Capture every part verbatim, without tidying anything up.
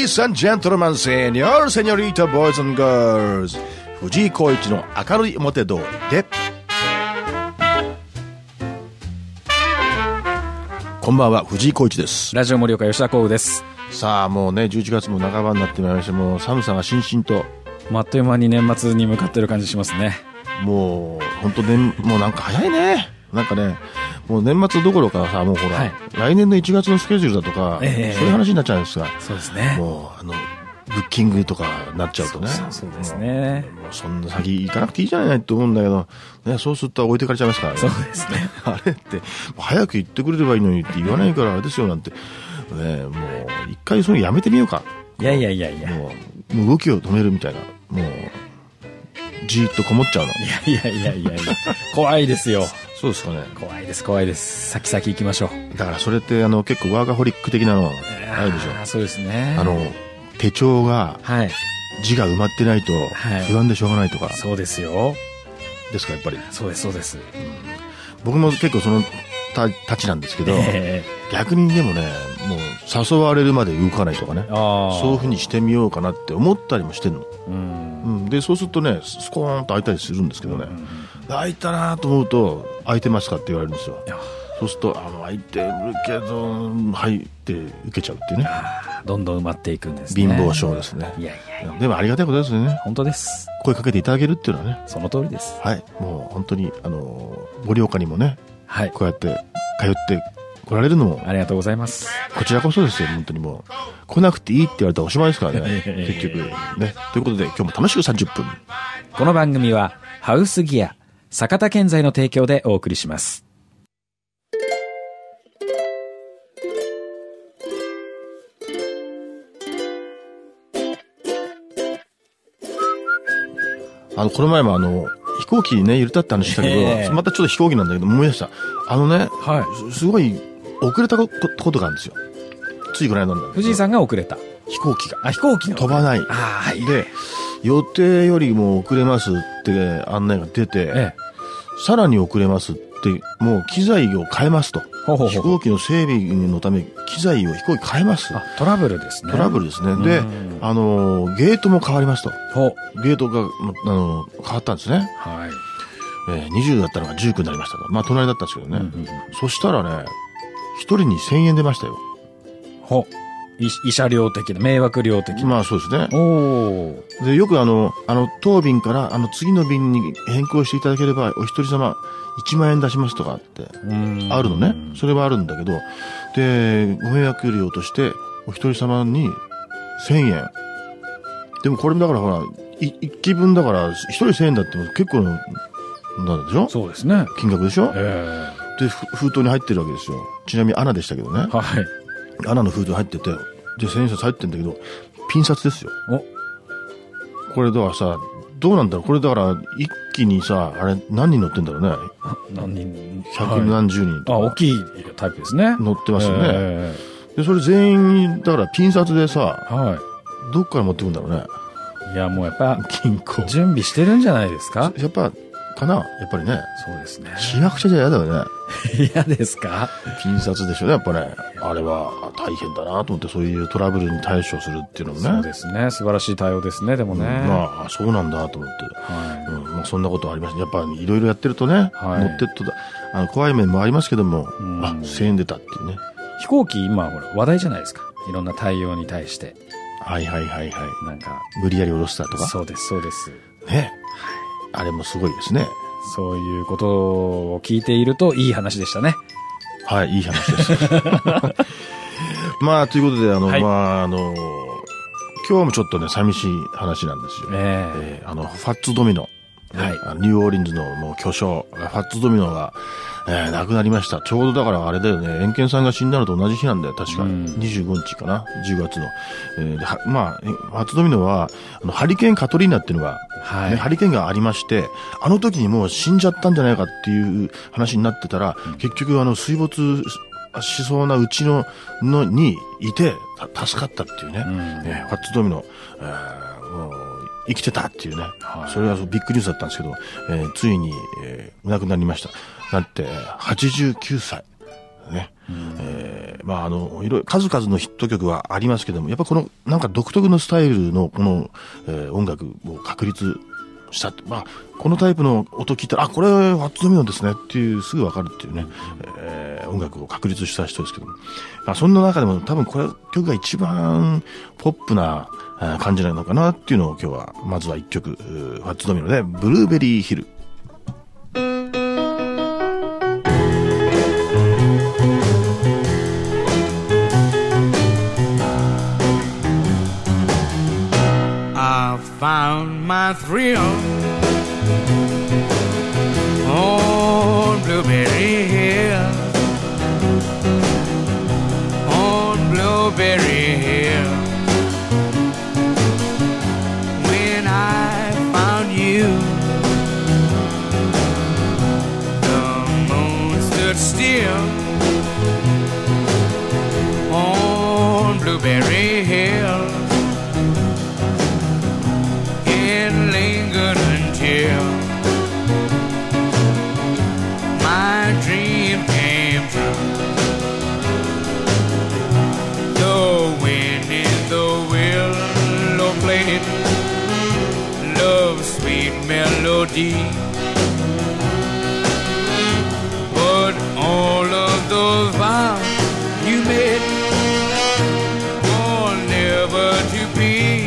Ladies and gentlemen, senior, señorita, boys and girls 藤井浩一の明るい表通りでこんばんは、藤井浩一です。 ラジオ盛岡吉田光宇です。 さあもうねじゅういちがつも半ばになってまいりまして、もう寒さがしんしんと、 あっという間に年末に向かってる感じしますね。 もう本当ね、もうなんか早いね。なんかね、もう年末どころかさ、もうほら、はい、来年のいちがつのスケジュールだとか、えー、そういう話になっちゃうんですが、 そうですね。 もうあのブッキングとかなっちゃうとね、 そうそうですね。 もう、もうそんな先行かなくていいじゃないと思うんだけど、ね、そうすると置いてかれちゃいますからね。 そうですね。 あれって早く言ってくれればいいのにって言わないからあれですよなんて、ね、もう一回それやめてみようか。 いやいやいやいや。 もう、もう動きを止めるみたいな、もうじーっとこもっちゃうの。 いやいやいやいやいや。怖いですよ。 そうですかね。 怖いです怖いです。先々行きましょう。 だからそれってあの結構ワーカホリック的なのあるでしょ。 あ、そうですね。 あの手帳が、はい、字が埋まってないと不安でしょうがないとか、はい、 そうですよ。 ですかやっぱり。 そうですそうです、うん、 僕も結構そのたたちなんですけど、えー、逆にでもね、もう誘われるまで動かないとかね、そういう風にしてみようかなって思ったりもしてるの、うんうん、でそうするとねスコーンと開いたりするんですけどね、うん、開いたなと思うと開いてますかって言われるんですよ。そうするとあの開いてるけどはいって受けちゃうっていうね。 あ、どんどん埋まっていくんですね。 貧乏症ですね。 いやいやいや、 でもありがたいことですよね。 本当です。 声かけていただけるっていうのはね、 その通りです。 はい、もう本当にあの盛岡にもね、はい、こうやって通って来られるのもありがとうございます。 こちらこそですよ。本当にもう来なくていいって言われたらおしまいですからね結局ね。ということで今日も楽しくさんじゅっぷん。 この番組はハウスギア坂田建材の提供でお送りします。 あのこの前もあの飛行機ね揺れたって話したけど、えー、またちょっと飛行機なんだけど思い出した。あのね、はい、すごい遅れたことがあるんですよ。ついこの間なんだけど、 藤井さんが遅れた飛行機が、 あ、飛行機の飛ばない。 あ、はい、 で予定よりも遅れますって案内が出て、ええ、さらに遅れますってもう機材を変えますと。ほうほうほう。飛行機の整備のため機材を飛行機変えます。 あ、トラブルですね。 トラブルですね。で、あのゲートも変わりますと。ほう。ゲートがあの変わったんですね。はい。えー、にじゅうだったのがじゅうきゅうになりましたと。まあ隣だったんですけどね。うんうんうん、そしたらね、一人にせんえん出ましたよ。 ほう。慰謝料的な、迷惑料的な。 まあそうですね。おで、よくあの、あの、当便から、あの、次の便に変更していただければ、お一人様いちまんえん出しますとかって、あるのね。それはあるんだけど、で、ご迷惑料として、お一人様にせんえん。でもこれだからほら、い一機分だから、一人せんえんだって結構な、なんでしょ？ そうですね。 金額でしょ？えー、で、封筒に入ってるわけですよ。ちなみにアナでしたけどね。はい。アナの封筒に入ってて、で、千円札入ってるんだけど、ピン札ですよ。おこれだからさ、どうなんだろうこれだから、一気にさ、あれ、何人乗ってんだろうね。 何人百何十人とか、 はい。あ、大きいタイプですね。 乗ってますよね。えー、で、それ全員、だからピン札でさ、はい。どっから持ってくんだろうね。 いや、もうやっぱ、 銀行。 準備してるんじゃないですか？ やっぱ、かなやっぱりね。 そうですね。 市役所じゃ嫌だよね。 嫌ですか？ ピン札でしょね、やっぱね。あれは大変だなと思って、そういうトラブルに対処するっていうのもね。 そうですね。素晴らしい対応ですね、でもね。うん、 まあ、そうなんだと思って。はい。うん、まあ、そんなことありました。やっぱりいろいろやってるとね、はい、乗ってっとだ、あの、怖い面もありますけども、うん、あ、せんえん出たっていうね。 飛行機、今、ほら、話題じゃないですか。いろんな対応に対して。 はいはいはいはい。 なんか。 無理やり下ろしたとか。 そうです、そうです。 ね。はい。あれもすごいですね。 そういうことを聞いているといい話でしたね。 はい、いい話です。まあ、ということで、あの、はい、まあ、あの、今日もちょっとね、寂しい話なんですよ。えーえー、あの、ファッツドミノ。はい。ニューオーリンズのもう巨匠、ファッツドミノが、えー、亡くなりました。ちょうどだからあれだよね、エンケンさんが死んだのと同じ日なんだよ、確か。にじゅうごにちかな、じゅうがつの。えー、ではまあ、ファッツドミノは、あの、ハリケーンカトリーナっていうのが、はいね、ハリケーンがありまして、あの時にもう死んじゃったんじゃないかっていう話になってたら、うん、結局あの、水没しそうなうちの、のにいて、助かったっていうね。うんね、ファッツドミノ、えー、もう生きてたっていうね。はい、それはビッグニュースだったんですけど、えー、ついに、えー、亡くなりました。なんて、はちじゅうきゅうさい。ね。うんえー、 まあ、あの、いろいろ、数々のヒット曲はありますけども、やっぱこの、なんか独特のスタイルの、この、えー、音楽を確立したって、まあ、このタイプの音聞いたら、あ、これ、ファッツドミノですねっていう、すぐわかるっていうね、えー、音楽を確立した人ですけども。まあ、そんな中でも多分これ曲が一番ポップな感じなのかなっていうのを今日は、まずは一曲、ファッツドミノで、ブルーベリーヒル。 Found my thrill on Blueberry Hill, on Blueberry Hill. When I found you, the moon stood still on Blueberry Hill. Lingered until my dream came true. The wind in the willow played love's sweet melody, but all of those vows you made were never to be.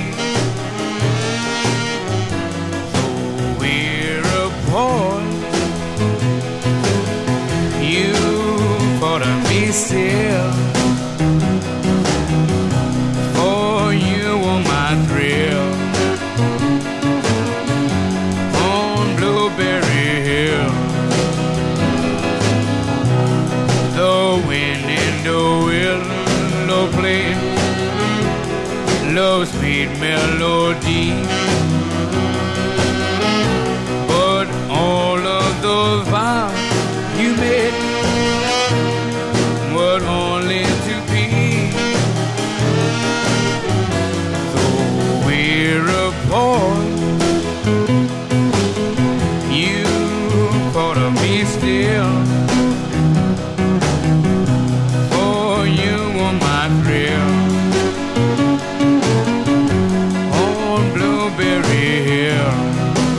You thought of me still, for you were my thrill on Blueberry Hill. The wind in the willow played love's sweet melody, but all of those vows you made were only to be. Though we're apart, you thought of me still, for you were my thrill on Blueberry Hill.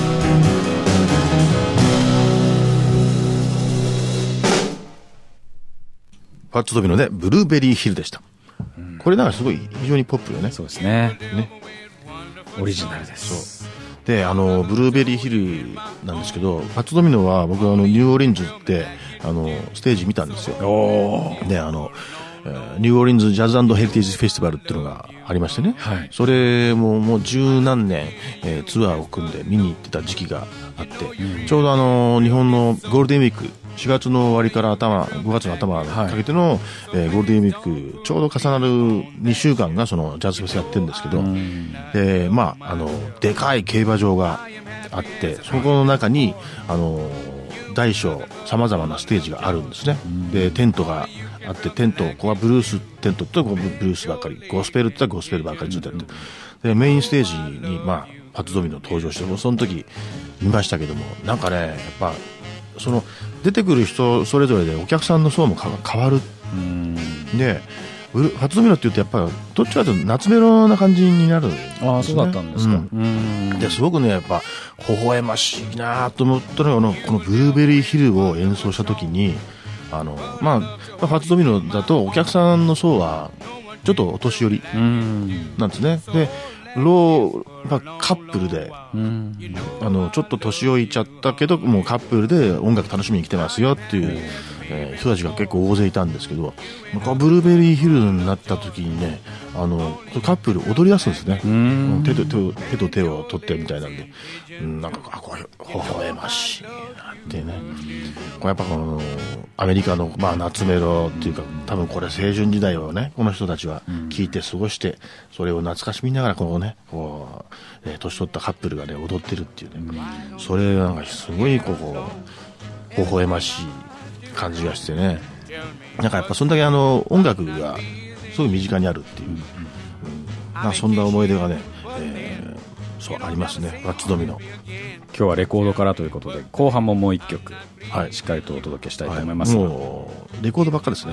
ファッツドミノでブルーベリーヒルでした、うん、これなんかすごい非常にポップよね。 そうですね。ね、オリジナルです。 そうで、あのブルーベリーヒルなんですけど、ファッツドミノは僕はあのニューオーリンズってあのステージ見たんですよ。 おで、あのニューオーリンズジャズ&ヘリテージフェスティバルっていうのがありましてね、はい、それももう十何年、えー、ツアーを組んで見に行ってた時期があって、うん、ちょうどあの日本のゴールデンウィークしがつの終わりから頭ごがつの頭にかけての、はい、えー、ゴールデンウィークちょうど重なるにしゅうかんがそのジャズフェスやってるんですけど、うん、で、まあ、あのでかい競馬場があってそこの中にあの大小さまざまなステージがあるんですね、うん、でテントがあってテントここはブルーステントってブルースばっかりゴスペルってゴスペルばっかりついてる、うん、でメインステージにまあファッツドミノ登場してもその時見ましたけどもなんかねやっぱその出てくる人それぞれでお客さんの層も変わる。うんでファッツドミノって言うとやっぱりどっちかというと夏メロな感じになるんですね。 ああそうだったんですか。 うん、ですごくねやっぱ微笑ましいなと思ったのがこのブルーベリーヒルを演奏した時にあの、まあ、ファッツドミノだとお客さんの層はちょっとお年寄りなんですね。でロー、まあ、カップルで、うん、あのちょっと年老いちゃったけどもうカップルで音楽楽しみに来てますよっていう、えー、人たちが結構大勢いたんですけどブルーベリーヒルになった時にねあのカップル踊り出すんですね。うん手と手を手と手を取ってみたいなんで、うん、なんかあこう微笑ましいなってね。これやっぱこのアメリカの、まあ、夏メロっていうか多分これ青春時代をねこの人たちは聴いて過ごしてそれを懐かしみながらこうねこう、えー、年取ったカップルがね踊ってるっていうね、それなんかすごいこう微笑ましい感じがしてねなんかやっぱそんだけあの音楽がすごい身近にあるっていう、うんまあ、そんな思い出がね、えー、そうありますね。ファッツドミノ今日はレコードからということで後半ももう一曲、はい、しっかりとお届けしたいと思います、 はい、もうレコードばっかですね。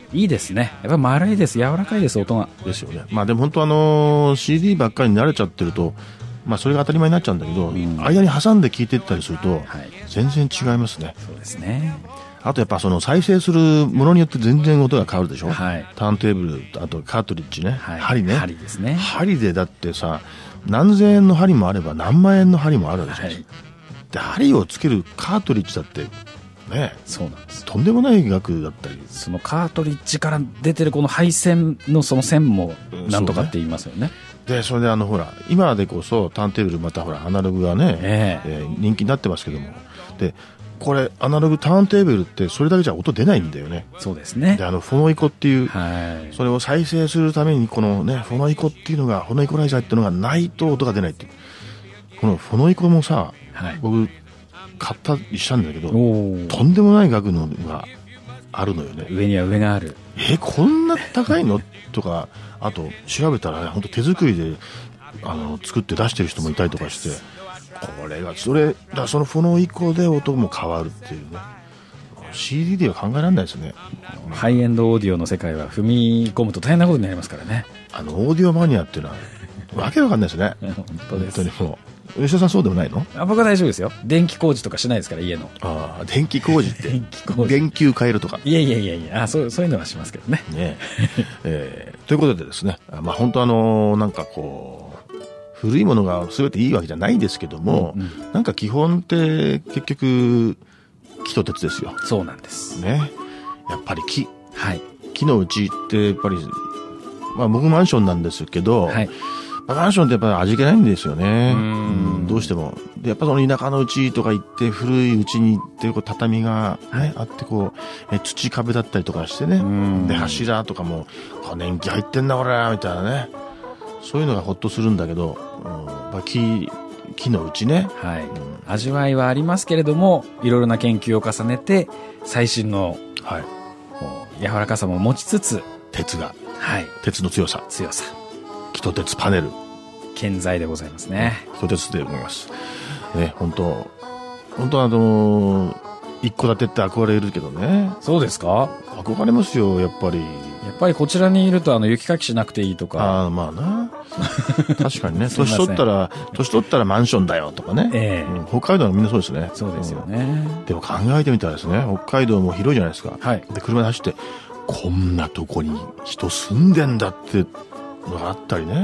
いいですね。やっぱ丸いです。柔らかいです、音が。 ですよね。まあでも本当あの シーディー ばっかりに慣れちゃってると、まあそれが当たり前になっちゃうんだけど、うん、間に挟んで聴いていったりすると、はい、全然違いますね。 そうですね。 あとやっぱその再生するものによって全然音が変わるでしょ、はい、ターンテーブル、あとカートリッジね、はい、針ね。 針ですね。 針でだってさ、何千円の針もあれば何万円の針もあるわけですよ、はい、で針をつけるカートリッジだってね、 そうなんです。 とんでもない額だったり、 そのカートリッジから出てるこの配線のその線もなんとかって言いますよね。 でそれであのほら今でこそターンテーブルまたほらアナログがね、えーえー、人気になってますけども、でこれアナログターンテーブルってそれだけじゃ音出ないんだよね。 そうですね。 であのフォノイコっていう、 はい、 それを再生するためにこのねフォノイコっていうのがフォノイコライザーっていうのがないと音が出ないっていう、このフォノイコもさ、はい、僕買ったりしたんだけど、とんでもない額のがあるのよね。 上には上がある。 えこんな高いのとか、あと調べたらね、本当手作りであの作って出してる人もいたりとかして、これがそれだ、そのフォノイコで音も変わるっていうね、 シーディー では考えられないですね。 ハイエンドオーディオの世界は踏み込むと大変なことになりますからね。 あのオーディオマニアっていうのはわけわかんないですね。 本当です。 本当にもう吉田さんそうでもないの？ あ、僕は大丈夫ですよ。電気工事とかしないですから、家の。 ああ、電気工事って電気工事、 電球変えるとか。 いやいやいやいや、あ、そう、そういうのはしますけどね。 ねえー、ということでですね、まあ本当あのなんかこう古いものが全ていいわけじゃないですけども、うんうん、なんか基本って結局木と鉄ですよ。 そうなんですね。やっぱり木、 はい、 木のうちってやっぱり、まあ僕マンションなんですけど、はい、マンションってやっぱり味気ないんですよね。うん、どうしても。で、やっぱその田舎のうちとか行って、古いうちに行って、こう畳がね、はい、あって、こう、え土壁だったりとかしてね。で、柱とかも、こう年季入ってんな、これ、みたいなね。そういうのがほっとするんだけど、うん、やっぱ木、木のうちね。 はい、うん。味わいはありますけれども、いろいろな研究を重ねて、最新の、はい、柔らかさも持ちつつ、 鉄が、 はい、 鉄の強さ。 強さ。 木と鉄パネル。 健在でございますね。 木と鉄でございます。ね、本当本当あのー、一戸建てって憧れるけどね。 そうですか？ 憧れますよ、やっぱり。 やっぱりこちらにいると、あの、雪かきしなくていいとか。 ああ、まあな。確かにね、年取ったら、年取ったらマンションだよとかね。えーうん、北海道はみんなそうですね。 そうですよね。 うん、でも考えてみたらですね、北海道も広いじゃないですか。はい。で、車で走って、こんなとこに人住んでんだってのがあったりね、うん、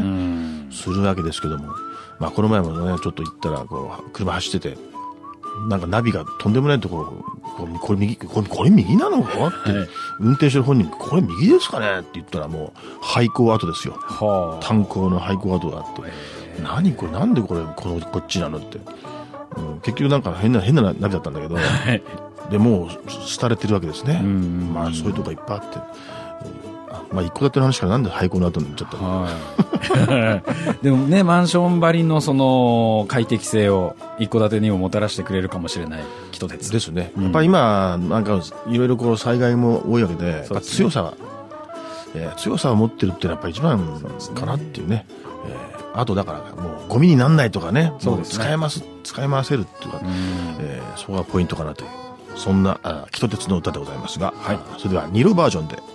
するわけですけども。まあ、この前もね、ちょっと行ったら、こう、車走ってて、なんかナビがとんでもないところ、これ、これ右、これ、これ右なのって、はい、運転してる本人、これ右ですかねって言ったらもう、廃校跡ですよ。はあ、炭鉱の廃校跡があって、何これ、なんでこれ、この、こっちなのって。うん、結局なんか変な、変なナビだったんだけど、はい、で、もう、廃れてるわけですね。まあ、そういうとこがいっぱいあって。まあ、一戸建ての話からなんで廃校の後になっちゃったの、 はい、でもね、マンションばりのその快適性を一戸建てにももたらしてくれるかもしれない木と鉄ですね、うん、やっぱり今なんかいろいろこう災害も多いわけで、やっぱ強さは、えー、強さを持ってるっていうのはやっぱ一番かなっていうね、えー、あとだからもうゴミにならないとかね、そうですね、使います使い回せるっていうか、うん、えー、そこがポイントかなという、そんなあ木と鉄の歌でございますが、はい、それではにろバージョンで。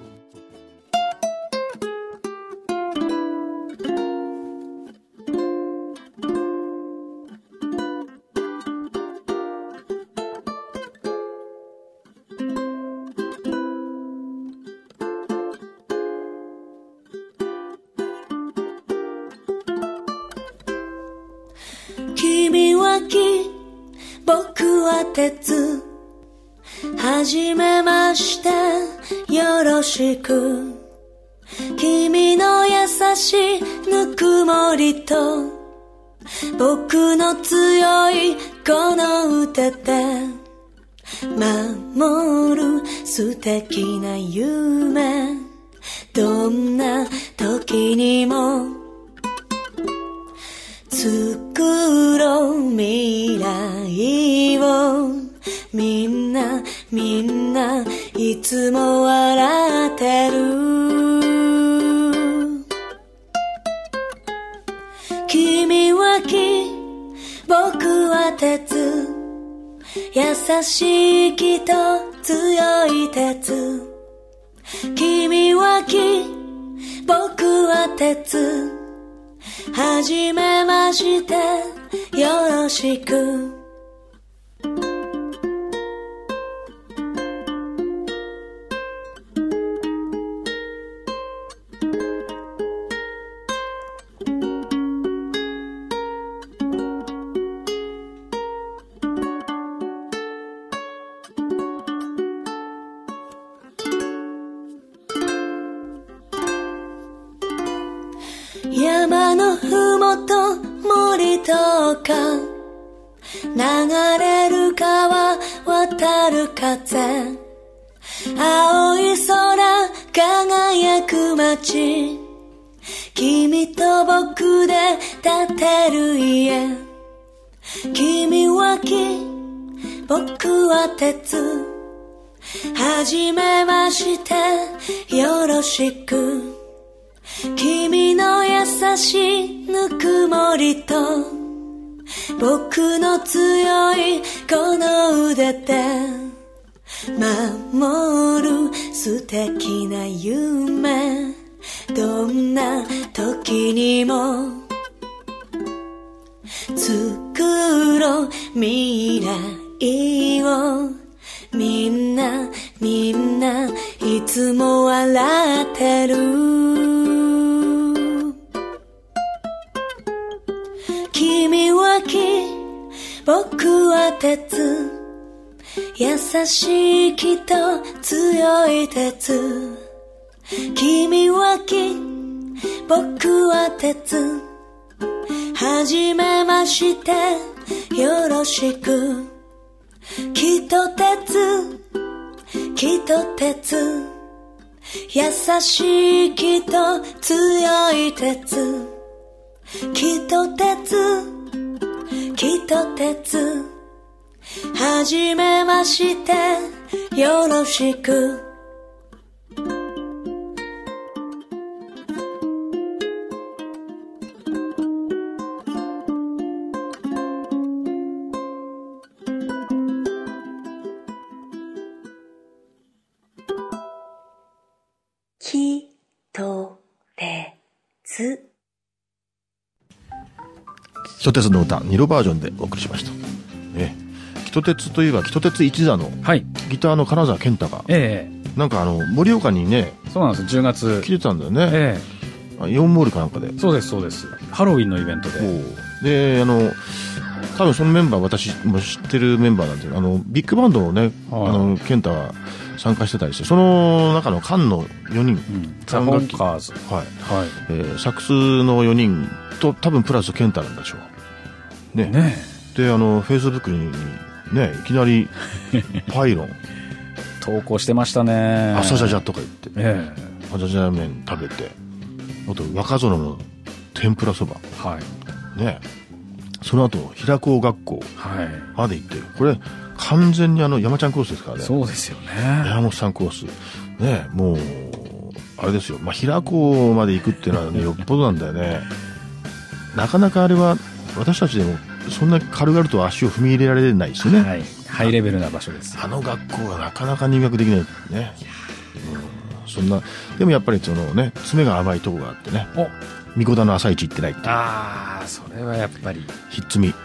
君は木、僕は鉄。はじめまして、よろしく。君の優しいぬくもりと、僕の強いこの歌で、守る素敵な夢。どんな時にも作ろう未来を、みんなみんないつも笑ってる。君は木、僕は鉄。優しい木と強い鉄。 君は木、僕は鉄。はじめまして、よろしく。山のふもと森とか流れる川渡る風青い空輝く街君と僕で建てる家君は木僕は鉄はじめましてよろしく君の優しいぬくもりと僕の強いこの腕で守る素敵な夢どんな時にも作ろう未来をみんなみんないつも笑ってる君は木僕は鉄優しい木と強い鉄君は木僕は鉄はじめましてよろしく木と鉄木と鉄優しい木と強い鉄木と鉄木と鉄はじめましてよろしく木と鉄キトテツの歌にどバージョンでお送りしました、ね、キトテツといえばキトテツ一座の、はい、ギターの金沢健太が、ええ、なんかあの盛岡にねそうなんですじゅうがつ来てたんだよね、ええ、イオンモールかなんかでそうですそうですハロウィンのイベントでであの多分そのメンバー私も知ってるメンバーなんですけどあのビッグバンドをね、はい、あの健太が参加してたりしてその中の間のよにん、うん、 ザ・ホンカーズ、 はいはいえー、サックスのよにんと多分プラス健太なんでしょう ね, ねであのフェイスブックにねいきなりパイロン投稿してましたね朝じゃじゃとか言って、えー、朝じゃ麺食べてあと若園の天ぷらそばはいねその後平高学校まで行ってる、はい、これ完全にあの山ちゃんコースですからねそうですよね山本さんコースねもうあれですよ、まあ、平高まで行くっていうのは、ね、よっぽどなんだよねなかなかあれは私たちでもそんな軽々と足を踏み入れられないですよね、はい、 ハイレベルな場所ですあの学校はなかなか入学できないね、うん、そんなでもやっぱりそのね爪が甘いとこがあってねお三子田の朝市行ってないっていうああそれはやっぱりひっつみ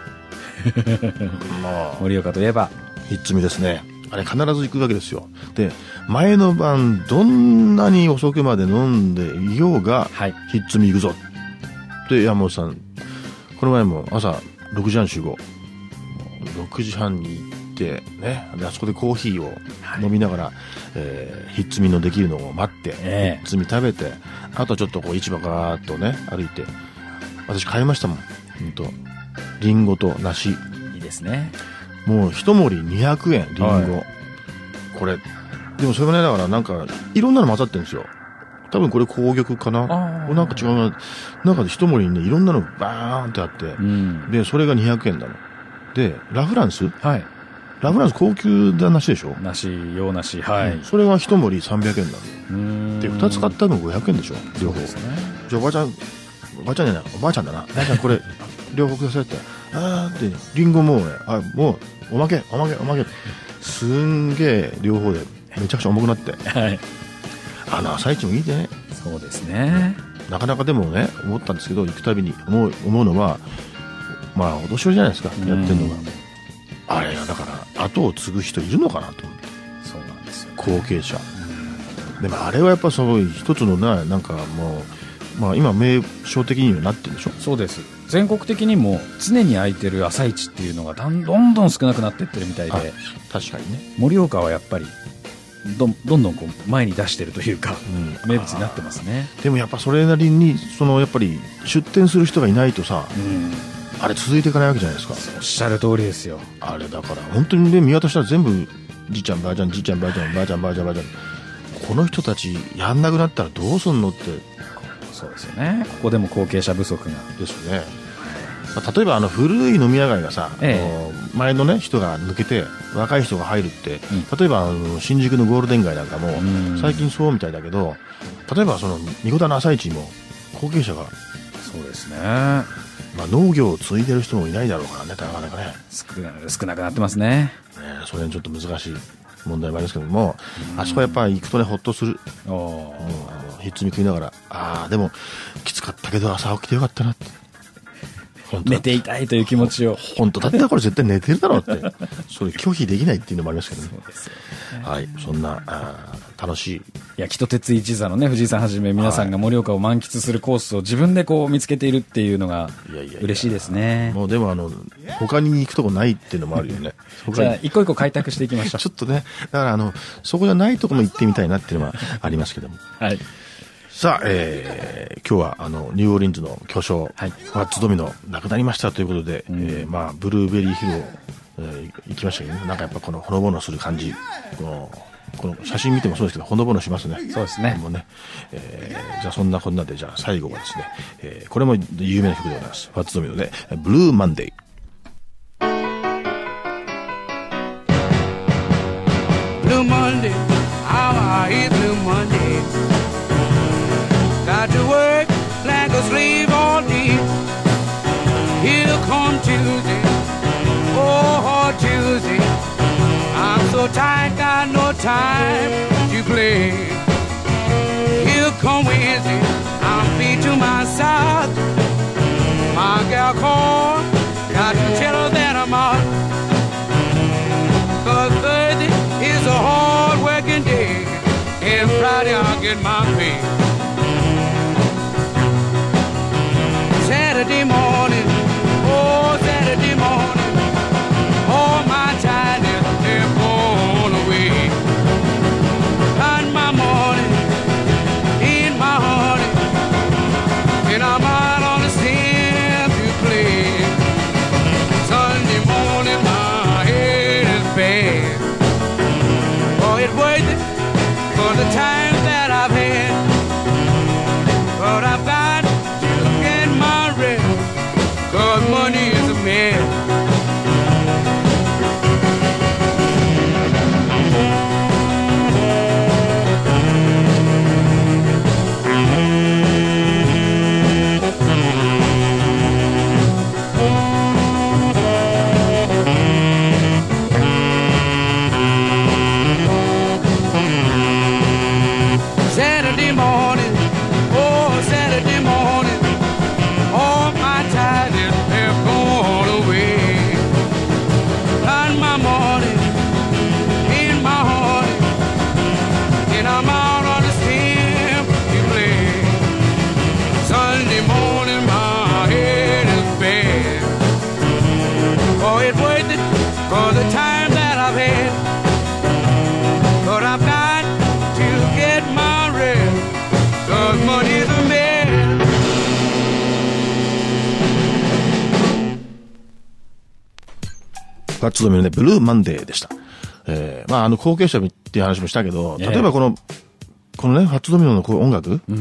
盛岡といえばひっつみですねあれ必ず行くわけですよで前の晩どんなに遅くまで飲んでいようが、はい、ひっつみ行くぞで山本さんこの前も朝ろくじはん集合ろくじはんに行ってねであそこでコーヒーを飲みながら、はいえー、ひっつみのできるのを待って、えー、ひっつみ食べてあとちょっとこう市場ガーッとね歩いて私買いましたもんほんとリンゴと梨いいですねもう一盛りにひゃくえんリンゴ、はい、これでもそれがねだからなんかいろんなの混ざってるんですよ多分これ紅玉かななんか違うななんか一盛りにねいろんなのバーンってあって、うん、でそれがにひゃくえんなのでラフランス、はい、ラフランス高級な梨でしょ梨洋梨はい、 うん、それが一盛りさんびゃくえんなのでふたつ買ったのごひゃくえんでしょ両方ですねじゃあおばあちゃんおばあちゃんじゃないおばあちゃんだなおばあちゃんこれ両方くださいってあーってリンゴもうねあもうおまけおまけおまけすんげえ両方でめちゃくちゃ重くなって、はい、 あの朝市もいいね。 そうですね。 なかなかでもね、思ったんですけど、行くたびに思う、思うのは、まあお年寄りじゃないですか、やってるのが。あれがだから後を継ぐ人いるのかなと思って。 そうなんですよ、ね、 後継者。でもあれはやっぱすごい一つのな、なんかもう、まあ今名称的にはなってるでしょ。 そうです。全国的にも常に空いてる朝市っていうのがどんどんどん少なくなっていってるみたいで。 確かにね。 盛岡はやっぱりど, どんどんこう前に出してるというか、うん、名物になってますね。 でもやっぱそれなりにそのやっぱり出店する人がいないとさ、うん、あれ続いていかないわけじゃないですか。 おっしゃる通りですよ。 あれだから本当にね、見渡したら全部じいちゃんばあちゃんじいちゃんばあちゃんばあちゃんばあちゃんばあちゃん、この人たちやんなくなったらどうすんのって。 そうですよね。ここでも後継者不足がですね。まあ、例えばあの古い飲み屋街がさ、ええ、前の、ね、人が抜けて若い人が入るって、うん、例えばあの新宿のゴールデン街なんかも最近そうみたいだけど、例えばその三子田の朝市も後継者が、 そうですね、 まあ、農業を継いでる人もいないだろうからね、なかなかね、 少な、少なくなってますね。 ね、それにちょっと難しい問題もありますけども、あそこはやっぱり行くとね、ほっとする。おもうあのひっつみ食いながら、ああでもきつかったけど朝起きてよかったなって、 寝ていたいという気持ちを、 本当だったらこれ絶対寝てるだろうってそれ拒否できないっていうのもありますけどね。そうですよね。はい、そんなあ楽しい、 焼きと鉄一座のね、藤井さんはじめ皆さんが盛岡を満喫するコースを自分でこう見つけているっていうのが嬉しいですね。いやいやいや、 もうでもあの他に行くとこないっていうのもあるよねじゃあ一個一個開拓していきましょう。 ちょっとね、だからあのそこじゃないとこも行ってみたいなっていうのはありますけどもはい。さあ、えー、今日はあのニューオーリンズの巨匠、はい、ファッツドミノ亡くなりましたということで、うん、えー、まあ、ブルーベリーヒルを、えー、行きましたけど、ね、なんかやっぱこのほのぼのする感じ、このこの写真見てもそうですけどほのぼのしますね。 そうですね。 もうね、えー、じゃあそんなこんなで、じゃあ最後はですね、えー、これも有名な曲でございます。ファッツドミノでブルーマンデー。 Blue Monday, how I hate Blue Monday. Got to work like a slave all day. Here come Tuesday, oh Tuesday. I'm so tired, got no time to play. Here come Wednesday, I'm feet to my side. My gal called, got to tell her that I'm out. Cause Thursday is a hard working day, and Friday I'll get my pay. Saturday morning, oh Saturday morning, all my tiredness they're blown away. And my morning, in my honey, and I'm out on the stand to play. Sunday morning, my head is bad. Oh, it's worth it for the time that I've had, but I've got cause money is a man. Saturday morning, oh Saturday morning, all my time they're gone away. And my morning, in my heart, and I'm out on the stem to play. Sunday morning, my head is bad. Oh, it's worth it for the time that I've had, but I've got to get my rest, cause money's a man. ファッツドミノでブルーマンデーでした。えー、まああの後継者っていう話もしたけど、例えばこの、このね、ファッツドミノのこう音楽、うん、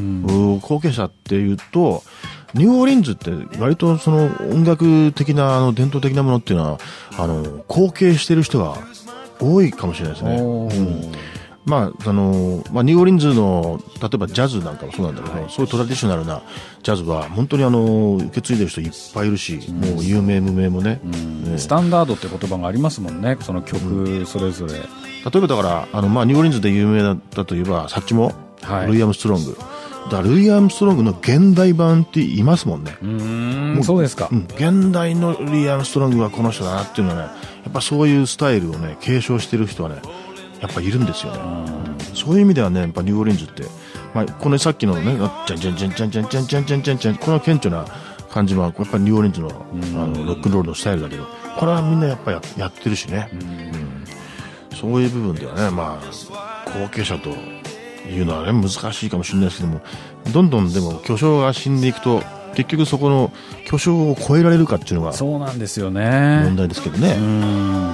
後継者っていうと、ニューオーリンズって割とその音楽的なあの伝統的なものっていうのは、あの、後継してる人が多いかもしれないですね。うん、まあ、あの、まあ、ニューオーリンズの、例えばジャズなんかもそうなんだけど、はい、そういうトラディショナルなジャズは、本当にあの、受け継いでる人いっぱいいるし、うん、もう有名無名もね、うんね。スタンダードって言葉がありますもんね、その曲それぞれ。うん、 例えばだから、あの、まあ、ニューオーリンズで有名だったといえば、サッチモ、 はい、ルイ・アームストロング。だからルイ・アームストロングの現代版っていますもんね。 うーん、そうですか、 うん。現代のルイ・アームストロングはこの人だなっていうのはね、やっぱそういうスタイルをね、継承してる人はね、やっぱいるんですよね。そういう意味ではね、やっぱニューオーリンズって、まあ、このさっきのね、じゃんじゃんじゃんじゃんじゃんじゃんじゃんじゃんじゃんじゃん、この顕著な感じは、やっぱりニューオーリンズの、あの、ロックンロールのスタイルだけど、これはみんなやっぱり や, やってるしね、うん。そういう部分ではね、まあ、後継者というのはね、難しいかもしれないですけども、どんどんでも巨匠が死んでいくと、結局そこの巨匠を超えられるかっていうのが、 そうなんですよね。 問題ですけどね。うん。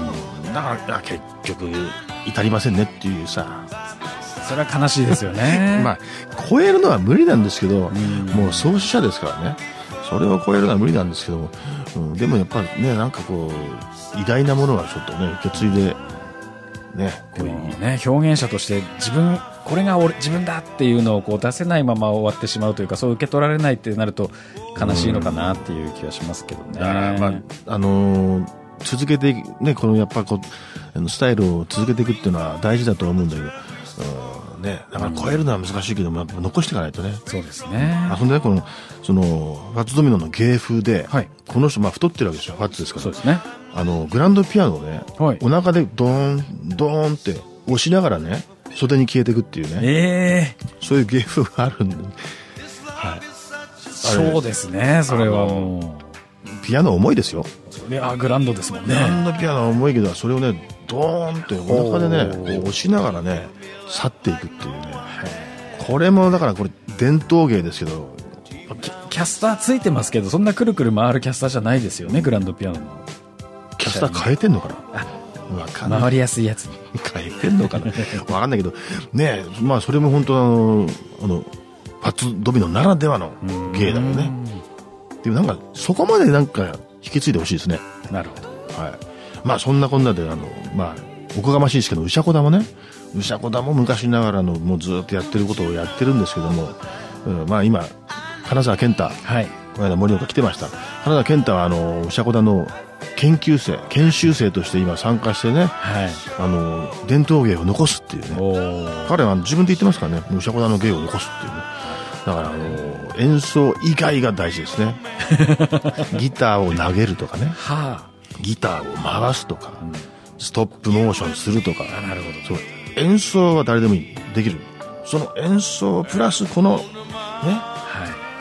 だから結局至りませんねっていうさ、 それは悲しいですよね。 まあ超えるのは無理なんですけど、もう創始者ですからね、それを超えるのは無理なんですけども、うん、でもやっぱりね、なんかこう偉大なものはちょっとね受け継いでね、 でもね、表現者として自分これが俺自分だっていうのをこう出せないまま終わってしまうというか、そう受け取られないってなると悲しいのかなっていう気がしますけどね。 まああのー、続けてね、このやっぱこうスタイルを続けていくっていうのは大事だと思うんだけど、うんね、だから超えるのは難しいけども、残していかないとね。 そうですね。 あ、そんでね、このそのファッツドミノの芸風で、はい、この人まあ太ってるわけですよ、ファッツですから。 そうですね。 あのグランドピアノをね、はい、お腹でドーンドーンって押しながらね、袖に消えていくっていうね、 えー、そういう芸風があるんで、 はい、そうですね。それはもうピアノ重いですよ。 いやグランドですもんね。 グランドピアノ重いけど、それをねドーンってお腹でねこう押しながらね去っていくっていうね、これもだからこれ伝統芸ですけど、 キ, キャスターついてますけど、そんなくるくる回るキャスターじゃないですよね、グランドピアノの。 キャスター変えてんのかな。 あ、わかんない。回りやすいやつに変えてんのかな。わかんないけどね、まあそれも本当あのあのパッツドミノならではの芸だよね。でもなんかそこまでなんか引き継いでほしいですね。 なるほど。 はい。まあそんなこんなであのまあおこがましいですけど、うしゃこだもね、うしゃこだも昔ながらのもうずっとやってることをやってるんですけども、うん、まあ今金沢健太、はい、この間盛岡来てました。金沢健太はあのうしゃこだの研究生研修生として今参加してね、はい、あの伝統芸を残すっていうね、彼は自分で言ってますからね、うしゃこだの芸を残すっていうね。だからあの演奏以外が大事ですね。ギターを投げるとかね、はあ、ギターを回すとか、うん、ストップモーションするとか。 なるほど。 そう、演奏は誰でもいい、できる。その演奏プラスこのね、はい、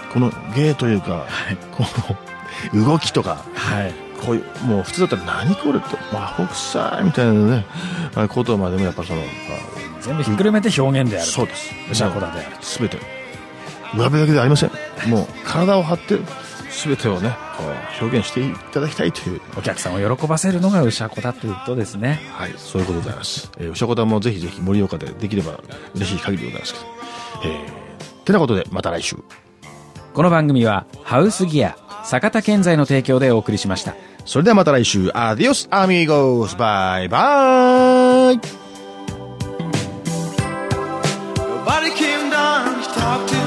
この芸というか、はい、この動きとか、はい、こういうもう普通だったら何これって魔法臭いみたいなねことまでもやっぱその全部ひっくるめて表現である。 そうです。 うしゃこだである。 すべて上辺だけではありません。もう体を張ってすべてをね表現していただきたいという、 お客さんを喜ばせるのがうしゃこだということですね。 はい、そういうことでございます。えー、うしゃこだもぜひぜひ盛岡でできれば嬉しい限りでございますけど、えー、てなことでまた来週。 この番組はハウスギア坂田建材の提供でお送りしました。 それではまた来週。アディオスアミーゴス。バイバイ。Nobody came down to talk to